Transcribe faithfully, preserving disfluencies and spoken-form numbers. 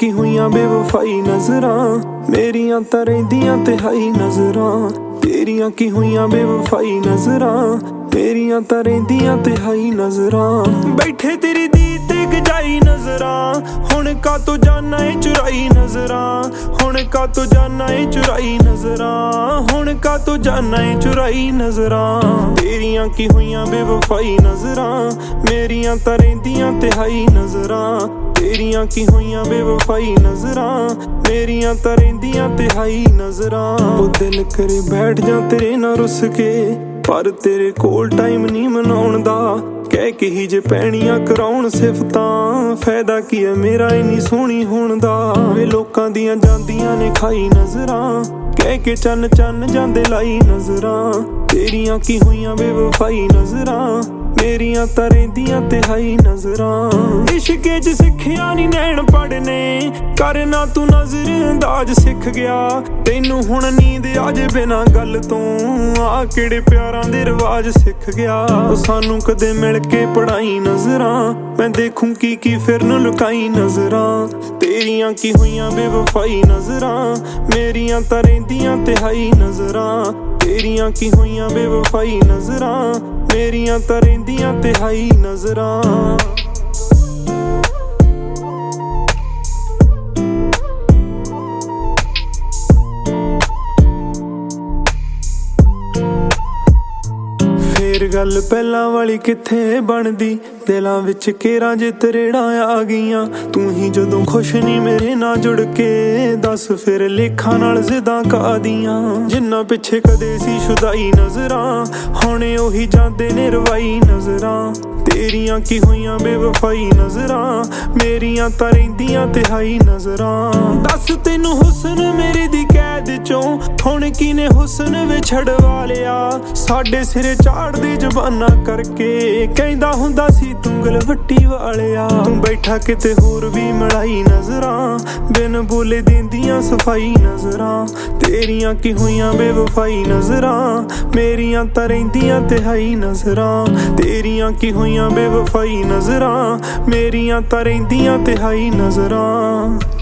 ਕੀ ਹੋਈਆਂ ਬੇਵਫਾਈ ਨਜ਼ਰਾਂ, ਮੇਰੀਆਂ ਤਾਂ ਰਹਿੰਦੀਆਂ ਤਿਹਾਈ ਨਜ਼ਰਾਂ। ਤੇਰੀਆਂ ਕੀ ਹੋਈਆਂ ਬੇਵਫਾਈ ਨਜ਼ਰਾਂ, ਮੇਰੀਆਂ ਤਾਂ ਰਹਿੰਦੀਆਂ ਤਿਹਾਈ ਨਜ਼ਰਾਂ। ਬੈਠੇ ਤੇਰੀ ਦੀ ਤੇ ਗਜਾਈ ਨਜ਼ਰਾਂ, ਹੁਣ ਕਾਤੋਂ ਜਾਨਾ ਏ ਚੁਰਾਈ ਨਜ਼ਰਾਂ, ਹੁਣ ਕਾਤੋਂ ਜਾਨਾ ਏ ਚੁਰਾਈ ਨਜ਼ਰਾਂ, ਹੁਣ ਕਾਤੋਂ ਜਾਨਾ ਏ ਚੁਰਾਈ ਨਜ਼ਰਾਂ। ਤੇਰੀਆਂ ਕੀ ਹੋਈਆਂ ਬੇਵਫਾਈ ਨਜ਼ਰਾਂ, ਮੇਰੀਆਂ ਤਾਂ ਰਹਿੰਦੀਆਂ ਤਿਹਾਈ ਨਜ਼ਰਾਂ। ਤੇਰੀਆਂ ਕੀ ਹੋਈਆਂ ਬੇਵਫਾਈ ਨਜ਼ਰਾਂ, ਮੇਰੀਆਂ ਤਾਂ ਰਹਿੰਦੀਆਂ ਤਿਹਾਈ ਨਜ਼ਰਾਂ। ਉਹ ਦਿਲ ਕਰੇ ਬੈਠ ਜਾ ਤੇਰੇ ਨਾਲ ਰੁੱਸ ਕੇ, ਪਰ ਤੇਰੇ ਕੋਲ ਟਾਈਮ ਨਹੀਂ ਮਨਾਉਣ ਦਾ। ਕਹਿ ਕੇ ਹੀ ਜੇ ਪੈਣੀਆਂ ਕਰਾਉਣ ਸਿਫਤਾਂ, ਫਾਇਦਾ ਕੀ ਹੈ ਮੇਰਾ ਇੰਨੀ ਸੋਹਣੀ ਹੋਣ ਦਾ। ਵੇ ਲੋਕਾਂ ਦੀਆਂ ਜਾਂਦੀਆਂ ਨੇ ਖਾਈ ਨਜ਼ਰਾਂ, ਕਹਿ ਕੇ ਚੰਨ ਚੰਨ ਜਾਂਦੇ ਲਾਈ ਨਜ਼ਰਾਂ। ਤੇਰੀਆਂ ਕੀ ਹੋਈਆਂ ਬੇਵਫਾਈ ਨਜ਼ਰਾਂ, ਮੇਰੀਆਂ ਤਾਂ ਰਹਿੰਦੀਆਂ ਤਿਹਾਈ ਨਜ਼ਰਾਂ। ਇਸ਼ਕੇ 'ਚ ਸਿੱਖਿਆ ਨੀ ਨੈਣ ਪੜਨੇ, ਕਰਨਾ ਤੂੰ ਨਜ਼ਰ ਅੰਦਾਜ਼ ਸਿੱਖ ਗਿਆ। ਤੈਨੂੰ ਹੁਣ ਨੀਂਦ ਆਜੇ ਬਿਨਾਂ ਗੱਲ ਤੋਂ, ਆ ਕਿਹੜੇ ਪਿਆਰਾਂ ਦੇ ਰਿਵਾਜ ਸਿੱਖ ਗਿਆ। ਉਹ ਸਾਨੂੰ ਕਦੇ ਮਿਲ ਕੇ ਪੜਾਈ ਨਜ਼ਰਾਂ, ਮੈਂ ਦੇਖੂੰ ਕੀ ਕੀ ਫਿਰ ਨੂੰ ਲੁਕਾਈ ਨਜ਼ਰਾਂ। ਤੇਰੀਆਂ ਕੀ ਹੋਈਆਂ ਬੇਵਫਾਈ ਨਜ਼ਰਾਂ, ਮੇਰੀਆਂ ਤਾਂ ਰਹਿੰਦੀਆਂ ਤਿਹਾਈ ਨਜ਼ਰਾਂ। ਤੇਰੀਆਂ ਕੀ ਹੋਈਆਂ ਬੇਵਫਾਈ ਨਜ਼ਰਾਂ, ਮੇਰੀਆਂ ਤਾਂ ਰਹਿੰਦੀਆਂ ਤਿਹਾਈ ਨਜ਼ਰਾਂ। ਫੇਰ ਗੱਲ ਪਹਿਲਾਂ ਵਾਲੀ ਕਿੱਥੇ ਬਣਦੀ, ਦਿਲਾਂ ਵਿੱਚ ਕੇਰਾਂ ਜੇ ਤਰੇੜਾਂ ਆ ਗਈਆਂ। ਤੂੰ ਹੀ ਜਦੋਂ ਖੁਸ਼ ਨਹੀਂ ਮੇਰੇ ਨਾਲ ਜੁੜ ਕੇ, ਦੱਸ ਫਿਰ ਲੇਖਾਂ ਨਾਲ ਜ਼ਿੱਦਾਂ ਕਾਹਦੀਆਂ। ਜਿੰਨਾ ਪਿੱਛੇ ਕਦੇ ਸੀ ਸ਼ੁਦਾਈ ਨਜ਼ਰਾਂ, ਹੁਣ ਉਹੀ ਜਾਂਦੇ ਨੇ ਰਵਾਈ ਨਜ਼ਰਾਂ। ਤੇਰੀਆਂ ਕੀ ਹੋਈਆਂ ਬੇਵਫਾਈ ਨਜ਼ਰਾਂ, ਮੇਰੀਆਂ ਤਾਂ ਰਹਿੰਦੀਆਂ ਤਿਹਾਈ ਨਜ਼ਰਾਂ। ਦੱਸ ਤੈਨੂੰ ਹੁਸਨ ਮੇਰੇ ਦੀ ਕੈਦ ਚੋਂ, ਹੁਣ ਕਿਨੇ ਹੁਸਨ ਵਿਛੜਵਾ ਲਿਆ। ਸਾਡੇ ਸਿਰੇ ਝਾੜਦੀ ਜ਼ਬਾਨਾਂ ਕਰਕੇ, ਕਹਿੰਦਾ ਹੁੰਦਾ ਸੀ ਤੂੰ ਗਲਵੱਟੀ ਵਾਲਿਆ। ਤੂੰ ਬੈਠਾ ਕਿਤੇ ਹੋਰ ਵੀ ਮਿਲਾਈ ਨਜ਼ਰਾਂ, ਬਿਨ ਬੋਲੇ ਦਿੰਦੀਆਂ ਸਫਾਈ ਨਜ਼ਰਾਂ। ਤੇਰੀਆਂ ਕੀ ਹੋਈਆਂ ਬੇਵਫਾਈ ਨਜ਼ਰਾਂ, ਮੇਰੀਆਂ ਤਾਂ ਰਹਿੰਦੀਆਂ ਤਿਹਾਈ ਨਜ਼ਰਾਂ। ਤੇਰੀਆਂ ਕੀ ਹੋਈਆਂ ਬੇਵਫਾਈ ਨਜ਼ਰਾਂ, ਮੇਰੀਆਂ ਤਾਂ ਰਹਿੰਦੀਆਂ ਤਿਹਾਈ ਨਜ਼ਰਾਂ।